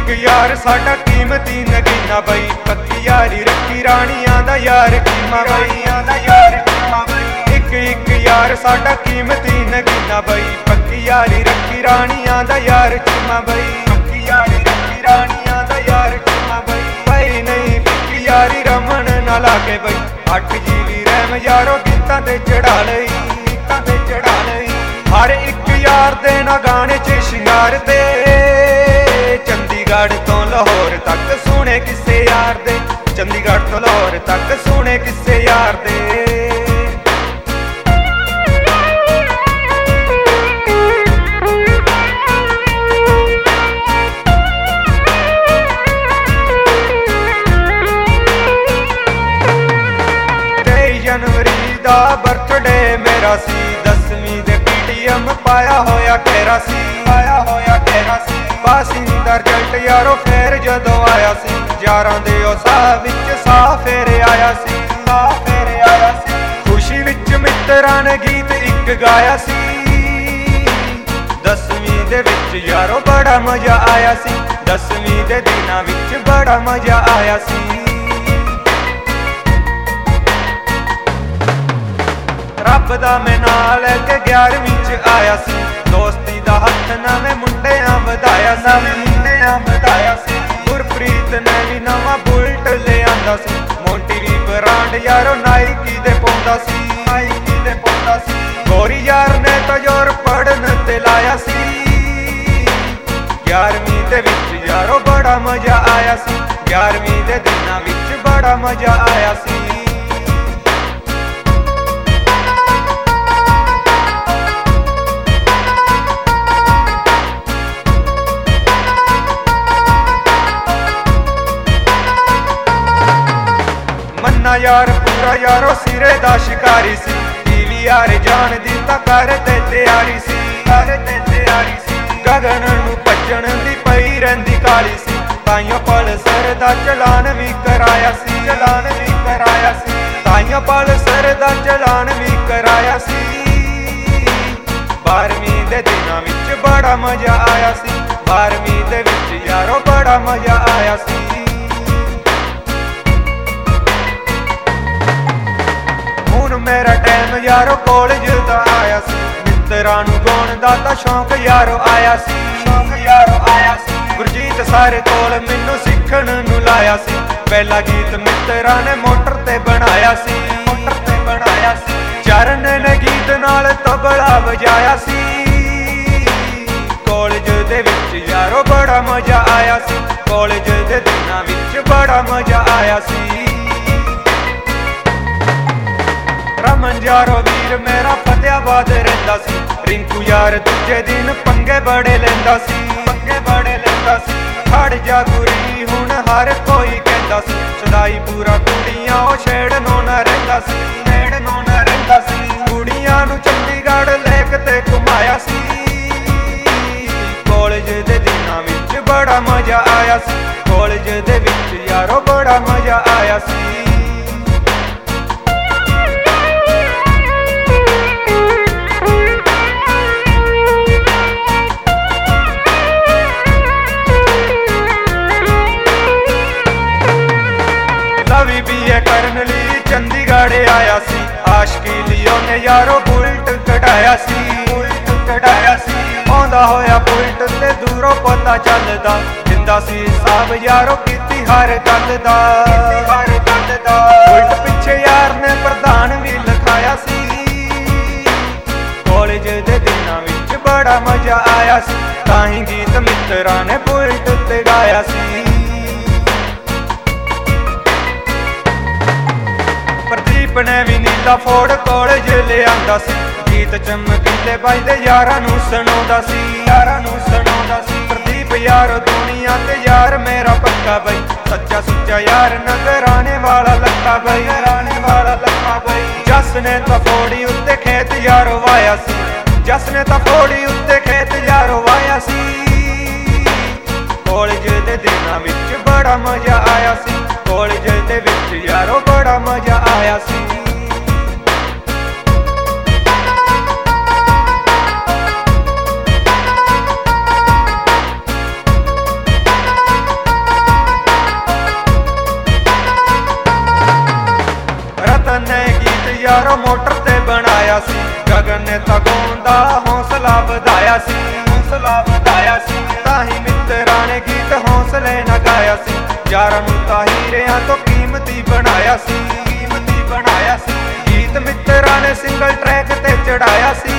ਇੱਕ ਯਾਰ ਸਾਡਾ ਕੀਮਤੀ ਨਗੀਨਾ ਬਈ, ਪੱਕੀ ਯਾਰੀ ਰੱਖੀ ਰਾਣੀਆਂ ਦਾ ਯਾਰ ਕੀਮਾ ਬਈ। ਇੱਕ ਯਾਰ ਸਾਡਾ ਕੀਮਤੀ ਨਗੀਨਾ ਬਈ, ਪੱਕੀ ਯਾਰੀ ਰੱਖੀ ਰਾਣੀਆਂ ਦਾ ਯਾਰ ਚੀਮਾ ਬਈ। ਪੱਕੀ ਯਾਰੀ ਰੱਖੀ ਰਾਣੀਆਂ ਦਾ ਯਾਰ ਚੀਮਾ ਬਈ। ਬਈ ਨਹੀਂ ਪੱਕੀ ਯਾਰੀ ਰਮਨ ਨਾ ਲਾਗੇ ਬਈ, 8 ਜੀਵੀ ਰਹਿਮ ਯਾਰੋ ਗੀਤਾਂ ਤੇ ਚੜਾ ਲਈ, ਗੀਤਾਂ ਤੇ ਚੜਾ ਲਈ। ਹਰ ਇੱਕ ਯਾਰ ਦੇ ਨਾ ਗਾਣੇ 'ਚ ਸ਼ਿੰਗਾਰ ਤੇ, ਚੰਡੀਗੜ੍ਹ ਤੋਂ ਲਾਹੌਰ ਤੱਕ ਸੁਣੇ ਕਿਸੇ ਯਾਰ ਦੇ, ਚੰਡੀਗੜ੍ਹ ਤੋਂ ਲਾਹੌਰ ਤੱਕ ਸੁਣੇ ਕਿਸੇ ਯਾਰ ਦੇ। ਜਨਵਰੀ ਦਾ ਬਰਥਡੇ ਮੇਰਾ ਸੀ, 10ਵੀਂ ਦੇ PTM ਪਾਇਆ ਹੋਇਆ ਘੇਰਾ ਸੀ, ਪਾਇਆ ਹੋਇਆ ਘੇਰਾ ਸੀ। ਪਾਸਿੰਗ ਦਾ ਰਿਜ਼ਲਟ ਯਾਰੋ ਫੇਰ ਜਦੋਂ ਆਇਆ ਸੀ, ਯਾਰਾਂ ਦੇ ਉਹ ਸਾਹ ਵਿੱਚ ਸਾਹ ਫੇਰ ਆਇਆ ਸੀ, ਸਾਹ ਫੇਰ ਆਇਆ ਸੀ। ਖੁਸ਼ੀ ਵਿੱਚ ਮਿੱਤਰਾਂ ਨੇ ਗੀਤ ਇੱਕ ਗਾਇਆ ਸੀ, 10ਵੀਂ ਦੇ ਵਿੱਚ ਯਾਰੋ ਬੜਾ ਮਜ਼ਾ ਆਇਆ ਸੀ, 10ਵੀਂ ਦੇ ਦਿਨਾਂ ਵਿੱਚ ਬੜਾ ਮਜ਼ਾ ਆਇਆ ਸੀ। ਰੱਬ ਦਾ ਮੈਂ ਨਾਂ ਲੈ ਕੇ 11ਵੀਂ 'ਚ ਆਇਆ ਸੀ, ਦੋਸਤੀ ਦਾ ਹੱਥ ਨਵੇਂ ਮੁੰਡਿਆਂ ਵਧਾਇਆ ਸੀ, ਮੁੰਡਿਆਂ ਵਧਾਇਆ ਸੀ। ਗੁਰਪ੍ਰੀਤ ਨੇ ਵੀ ਨਵਾਂ ਬੁਲਟ ਲਿਆਂਦਾ ਸੀ, ਮੋਂਟੀ ਵੀ ਬ੍ਰਾਂਡ ਯਾਰੋ ਨਾਈਕੀ ਦੇ ਪਾਉਂਦਾ ਸੀ, ਨਾਈਕੀ ਦੇ ਪਾਉਂਦਾ ਸੀ। ਗੋਰੀ ਯਾਰ ਨੇ ਤਾਂ ਜ਼ੋਰ ਪੜਨ ਤੇ ਲਾਇਆ ਸੀ, 11ਵੀਂ ਦੇ ਵਿੱਚ ਯਾਰੋ ਬੜਾ ਮਜ਼ਾ ਆਇਆ ਸੀ, 11ਵੀਂ ਦੇ ਦਿਨਾਂ ਵਿੱਚ ਬੜਾ ਮਜ਼ਾ ਆਇਆ ਸੀ। ਮੰਨਾ ਯਾਰ ਪੂਰਾ ਯਾਰੋ ਸਿਰੇ ਦਾ ਸ਼ਿਕਾਰੀ ਸੀ, ਟੀਵੀ ਯਾਰ ਜਾਣ ਦੀ ਤਾਂ ਕਰ ਤੇ ਤਿਆਰੀ ਸੀ, ਕਰ ਤੇ ਤਿਆਰੀ ਸੀ। ਗਗਨ ਨੂੰ ਭੱਜਣ ਦੀ ਪਈ ਰਹਿੰਦੀ ਕਾਲੀ ਸੀ, ਤਾਈਓ ਪਲਸਰ ਦਾ ਚਲਾਨ ਵੀ ਕਰਾਇਆ ਸੀ, ਚਲਾਨ ਵੀ ਕਰਾਇਆ ਸੀ। ਤਾਈਓ ਪਲਸਰ ਦਾ ਚਲਾਨ ਵੀ ਕਰਾਇਆ ਸੀ। 12ਵੀਂ ਦੇ ਦਿਨਾਂ ਵਿੱਚ ਬੜਾ ਮਜ਼ਾ ਆਇਆ ਸੀ, 12ਵੀਂ ਦੇ ਵਿੱਚ ਯਾਰੋ ਬੜਾ ਮਜ਼ਾ ਆਇਆ ਸੀ। ਹੁਣ ਮੇਰਾ ਟਾਈਮ ਯਾਰੋ ਕਾਲਜ ਦਾ ਆਇਆ ਸੀ, ਮਿੱਤਰਾਂ ਨੂੰ ਗਾਉਣ ਦਾ ਤਾਂ ਸ਼ੌਂਕ ਯਾਰੋ ਆਇਆ ਸੀ, ਸ਼ੌਂਕ ਯਾਰੋ ਆਇਆ ਸੀ। ਗੁਰਜੀਤ ਸਾਰੇ ਕੋਲ ਮੈਨੂੰ ਸਿੱਖਣ ਨੂੰ ਲਾਇਆ ਸੀ, ਪਹਿਲਾ ਗੀਤ ਮਿੱਤਰਾਂ ਨੇ ਮੋਟਰ ਤੇ ਬਣਾਇਆ ਸੀ, ਮੋਟਰ ਤੇ ਬਣਾਇਆ ਸੀ। ਚਰਨ ਨੇ ਗੀਤ ਨਾਲ ਤਬਲਾ ਵਜਾਇਆ ਸੀ, ਕਾਲਜ ਦੇ ਵਿੱਚ ਯਾਰੋ ਬੜਾ ਮਜ਼ਾ ਆਇਆ ਸੀ, ਕਾਲਜ ਦੇ ਦਿਨਾਂ ਵਿੱਚ ਬੜਾ ਮਜ਼ਾ ਆਇਆ ਸੀ। ਰਮਨ ਯਾਰੋ ਵੀਰ ਮੇਰਾ ਫਤਿਆਬਾਦ ਰਹਿੰਦਾ ਸੀ, ਰਿੰਕੂ ਯਾਰ ਦੂਜੇ ਦਿਨ ਪੰਗੇ ਬੜੇ ਲੈਂਦਾ ਸੀ, ਪੰਗੇ ਬੜੇ ਲੈਂਦਾ ਸੀ। ਖੜ ਜਾ ਗੁਰੀ ਹੁਣ ਹਰ ਕੋਈ ਕਹਿੰਦਾ ਸੀ, ਸਦਾਈ ਪੂਰਾ ਕੁੜੀਆਂ ਉਹ ਛੇੜਨੋਂ ਨਾ ਰਹਿੰਦਾ ਸੀ, ਛੇੜਨੋਂ ਨਾ ਰਹਿੰਦਾ ਸੀ। ਕੁੜੀਆਂ ਨੂੰ ਚੰਡੀਗੜ੍ਹ ਲੇਕ ਤੇ ਘੁਮਾਇਆ ਸੀ, ਕਾਲਜ ਦੇ ਦਿਨਾਂ ਵਿੱਚ ਬੜਾ ਮਜ਼ਾ ਆਇਆ ਸੀ, ਕਾਲਜ ਦੇ ਵਿੱਚ ਯਾਰੋ ਬੜਾ ਮਜ਼ਾ ਆਇਆ ਸੀ। ਲਵੀ BA ਕਰਨ ਲਈ ਚੰਡੀਗੜ੍ਹ ਆਇਆ ਸੀ, ਆਸ਼ਕੀ ਲਈ ਉਹਨੇ ਯਾਰੋ ਬੁਲਟ ਕਢਾਇਆ ਸੀ, ਬੁਲਟ ਕਢਾਇਆ ਸੀ। ਆਉਂਦਾ ਹੋਇਆ ਬੁਲਟ ਤੇ ਦੂਰੋਂ ਪਤਾ ਚੱਲਦਾ, ਦਿੰਦਾ ਸੀ ਹਿਸਾਬ ਯਾਰੋ ਕੀਤੀ ਹਰ ਗੱਲ ਦਾ, ਹਰ ਗੱਲ ਦਾ। ਬੁਲਟ ਪਿੱਛੇ ਯਾਰ ਨੇ ਪ੍ਰਧਾਨ ਵੀ ਲਿਖਾਇਆ ਸੀ, ਕਾਲਜ ਦੇ ਦਿਨਾਂ ਵਿੱਚ ਬੜਾ ਮਜ਼ਾ ਆਇਆ ਸੀ, ਤਾਂ ਹੀ ਗੀਤ ਮਿੱਤਰਾਂ ਨੇ ਬੁਲਟ ਤੇ ਗਾਇਆ ਸੀ। ਪ੍ਰਦੀਪ ਨੇ ਵੀ ਨੀਲਾ ਫੋੜ ਕਾਲਜ ਲਿਆਂਦਾ ਸੀ, ਗੀਤ ਚਮਕੀਲੇ ਵੱਜਦੇ ਯਾਰਾਂ ਨੂੰ ਸੁਣਾਉਂਦਾ ਸੀ, ਯਾਰਾਂ ਨੂੰ ਸੁਣਾਉਂਦਾ ਸੀ। ਪ੍ਰਦੀਪ ਯਾਰ ਦੁਨੀਆ ਤੇ ਯਾਰ ਮੇਰਾ ਪੱਕਾ ਬਈ, ਸੱਚਾ ਸੁੱਚਾ ਯਾਰ ਨਜ਼ਰਾਣੇ ਵਾਲਾ ਲੱਗਾ ਬਈ, ਨਜ਼ਰਾਣੇ ਵਾਲਾ ਲੱਗਾ ਬਈ। ਜਸ ਨੇ ਤਾਂ ਫੋੜੀ ਉੱਤੇ ਖੇਤ ਯਾਰ ਵਾਇਆ ਸੀ, ਜਸ ਨੇ ਤਾਂ ਫੋੜੀ ਉੱਤੇ ਖੇਤ ਯਾਰ ਵਾਇਆ ਸੀ। ਕਾਲਜ ਦੇ ਦਿਨਾਂ ਵਿੱਚ ਬੜਾ ਮਜ਼ਾ ਆਇਆ ਸੀ, ਕਾਲਜ ਦੇ ਵਿੱਚ ਯਾਰੋ ਬੜਾ ਮਜ਼ਾ ਆਇਆ ਸੀ। यारो मोटर ते बनाया सी। गगन ने तां गाउंदा हौसला वधाया सी, हौसला वधाया सी। ताही मित्तरां ने गीत हौसले न गाया सी। यारां नूं तां हीरिਆਂ तो कीमती बनाया सी, कीमती बनाया सी। गीत मित्तरां ने सिंगल ट्रैक ते चढ़ाया सी।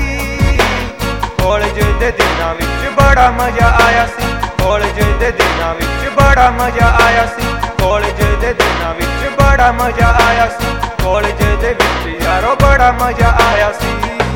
कॉलेज दे दिनां विच बड़ा मजा आया सी, कॉलेज दे दिनां विच बड़ा मजा आया सी। कॉलेज दे दिनां विच बड़ा मजा आया सी, कॉलेज दे विच यारो बड़ा मजा आया सी।